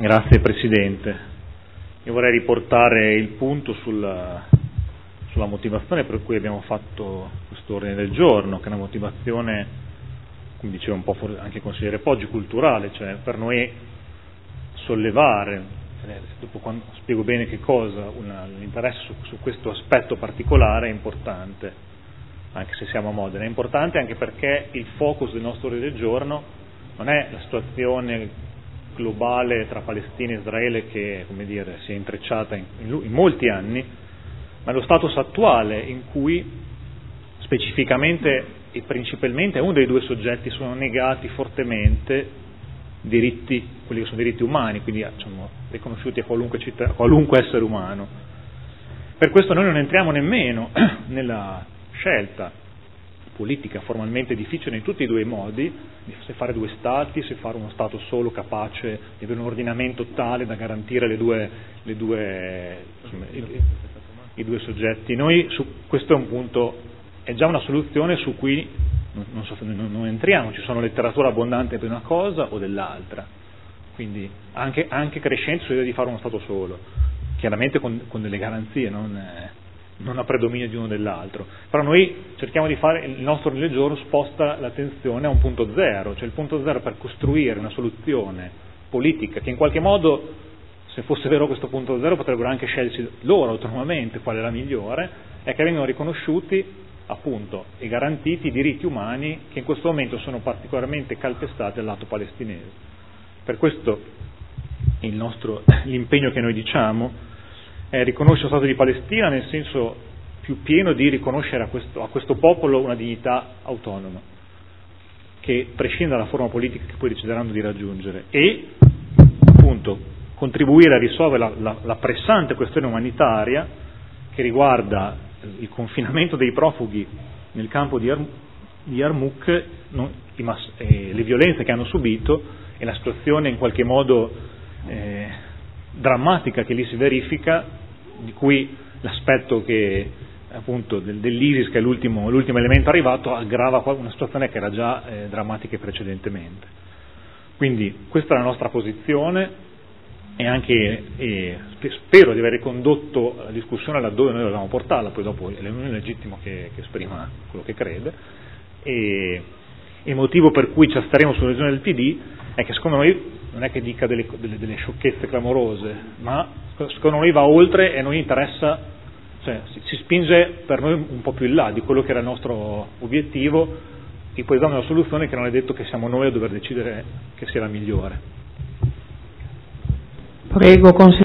Grazie Presidente. Io vorrei riportare il punto sulla motivazione per cui abbiamo fatto questo ordine del giorno, che è una motivazione, come diceva un po' anche il consigliere Poggi, culturale, cioè per noi sollevare, dopo quando spiego bene che cosa, l'interesse su questo aspetto particolare è importante, anche se siamo a Modena. È importante anche perché il focus del nostro ordine del giorno non è la situazione globale tra Palestina e Israele che, come dire, si è intrecciata in molti anni, ma lo status attuale in cui specificamente e principalmente a uno dei due soggetti sono negati fortemente diritti, quelli che sono diritti umani, quindi diciamo, riconosciuti a qualunque essere umano. Per questo noi non entriamo nemmeno nella scelta politica formalmente difficile in tutti e due i modi, se fare due stati, se fare uno stato solo capace di avere un ordinamento tale da garantire i due soggetti. Noi questo è un punto, è già una soluzione su cui non entriamo, ci sono letteratura abbondante per una cosa o dell'altra, quindi anche crescente sull'idea di fare uno stato solo, chiaramente con delle garanzie, non a predominio di uno dell'altro, però noi cerchiamo di fare, il nostro ordine del giorno sposta l'attenzione a un punto zero, cioè il punto zero per costruire una soluzione politica che in qualche modo, se fosse vero questo punto zero, potrebbero anche scegliersi loro autonomamente qual è la migliore, è che vengono riconosciuti appunto e garantiti i diritti umani che in questo momento sono particolarmente calpestati dal lato palestinese. Per questo l'impegno che noi diciamo riconosce lo Stato di Palestina nel senso più pieno di riconoscere a questo popolo una dignità autonoma che prescinde dalla forma politica che poi decideranno di raggiungere e appunto contribuire a risolvere la pressante questione umanitaria che riguarda il confinamento dei profughi nel campo di Yarmouk, le violenze che hanno subito e la situazione in qualche modo drammatica che lì si verifica, di cui l'aspetto che appunto dell'ISIS, che è l'ultimo elemento arrivato, aggrava una situazione che era già drammatica precedentemente. Quindi questa è la nostra posizione e anche spero di aver ricondotto la discussione laddove noi dovevamo portarla, poi dopo è legittimo che esprima quello che crede, e il motivo per cui ci asterremo sulla regione del PD è che secondo noi non è che dica delle sciocchezze clamorose, ma secondo noi va oltre e non interessa, cioè si spinge per noi un po' più in là di quello che era il nostro obiettivo, ipotizzando una soluzione che non è detto che siamo noi a dover decidere che sia la migliore. Prego,